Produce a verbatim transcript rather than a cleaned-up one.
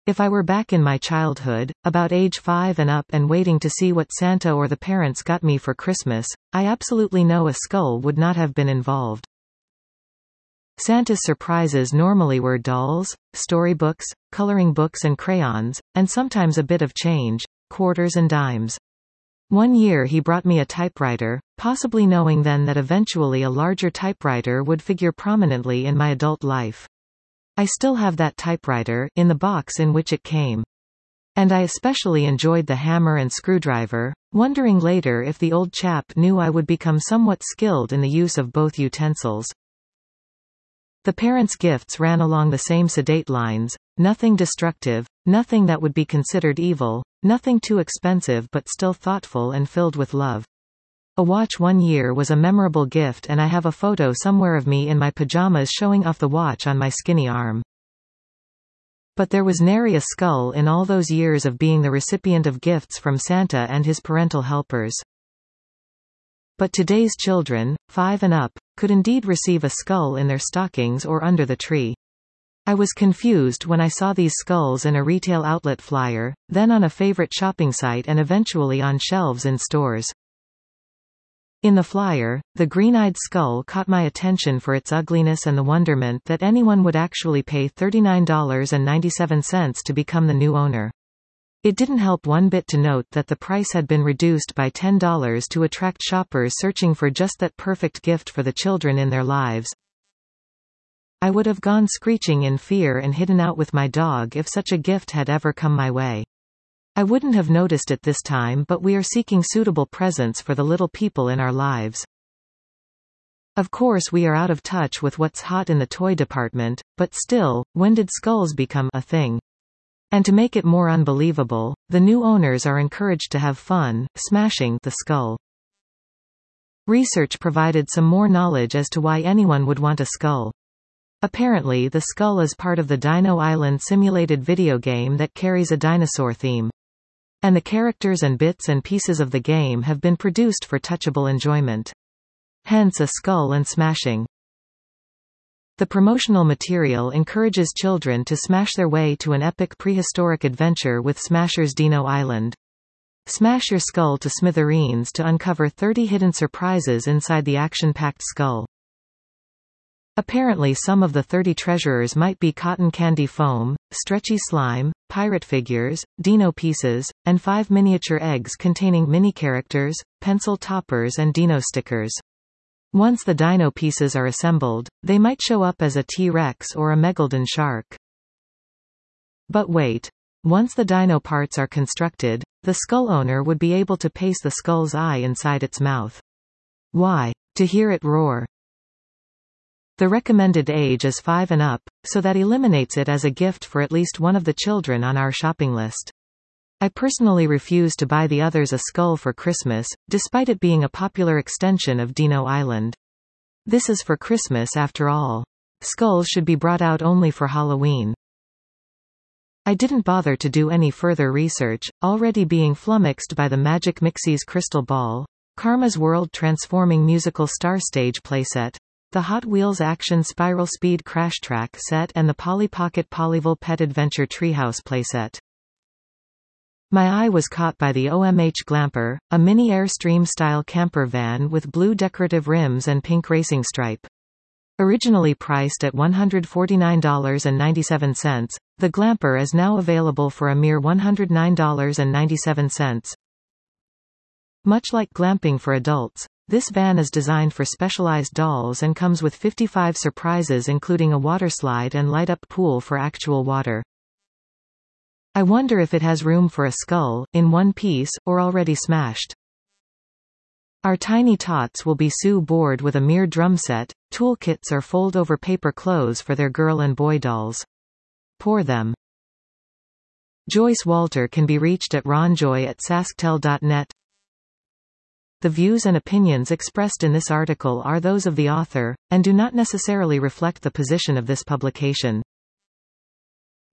If I were back in my childhood, about age five and up and waiting to see what Santa or the parents got me for Christmas, I absolutely know a skull would not have been involved. Santa's surprises normally were dolls, storybooks, coloring books and crayons, and sometimes a bit of change, quarters and dimes. One year he brought me a typewriter, possibly knowing then that eventually a larger typewriter would figure prominently in my adult life. I still have that typewriter, in the box in which it came. And I especially enjoyed the hammer and screwdriver, wondering later if the old chap knew I would become somewhat skilled in the use of both utensils. The parents' gifts ran along the same sedate lines: nothing destructive, nothing that would be considered evil, nothing too expensive but still thoughtful and filled with love. A watch one year was a memorable gift, and I have a photo somewhere of me in my pajamas showing off the watch on my skinny arm. But there was nary a skull in all those years of being the recipient of gifts from Santa and his parental helpers. But today's children, five and up, could indeed receive a skull in their stockings or under the tree. I was confused when I saw these skulls in a retail outlet flyer, then on a favorite shopping site and eventually on shelves in stores. In the flyer, the green-eyed skull caught my attention for its ugliness and the wonderment that anyone would actually pay thirty-nine dollars and ninety-seven cents to become the new owner. It didn't help one bit to note that the price had been reduced by ten dollars to attract shoppers searching for just that perfect gift for the children in their lives. I would have gone screeching in fear and hidden out with my dog if such a gift had ever come my way. I wouldn't have noticed it this time, but we are seeking suitable presents for the little people in our lives. Of course we are out of touch with what's hot in the toy department, but still, when did skulls become a thing? And to make it more unbelievable, the new owners are encouraged to have fun, smashing the skull. Research provided some more knowledge as to why anyone would want a skull. Apparently the skull is part of the Dino Island simulated video game that carries a dinosaur theme. And the characters and bits and pieces of the game have been produced for touchable enjoyment. Hence a skull and smashing. The promotional material encourages children to smash their way to an epic prehistoric adventure with Smasher's Dino Island. Smash your skull to smithereens to uncover thirty hidden surprises inside the action-packed skull. Apparently some of the thirty treasurers might be cotton candy foam, stretchy slime, pirate figures, dino pieces, and five miniature eggs containing mini-characters, pencil toppers and dino stickers. Once the dino pieces are assembled, they might show up as a T-Rex or a megalodon shark. But wait. Once the dino parts are constructed, the skull owner would be able to paste the skull's eye inside its mouth. Why? To hear it roar. The recommended age is five and up, so that eliminates it as a gift for at least one of the children on our shopping list. I personally refuse to buy the others a skull for Christmas, despite it being a popular extension of Dino Island. This is for Christmas after all. Skulls should be brought out only for Halloween. I didn't bother to do any further research, already being flummoxed by the Magic Mixie's Crystal Ball, Karma's World Transforming Musical Star Stage playset, the Hot Wheels Action Spiral Speed Crash Track set and the Polly Pocket Polyville Pet Adventure Treehouse playset. My eye was caught by the O M H Glamper, a mini Airstream-style camper van with blue decorative rims and pink racing stripe. Originally priced at one hundred forty-nine dollars and ninety-seven cents, the Glamper is now available for a mere one hundred nine dollars and ninety-seven cents. Much like glamping for adults, this van is designed for specialized dolls and comes with fifty-five surprises including a waterslide and light-up pool for actual water. I wonder if it has room for a skull, in one piece, or already smashed. Our tiny tots will be so bored with a mere drum set, toolkits or fold-over paper clothes for their girl and boy dolls. Poor them. Joyce Walter can be reached at ronjoy at sasktel dot net. The views and opinions expressed in this article are those of the author, and do not necessarily reflect the position of this publication.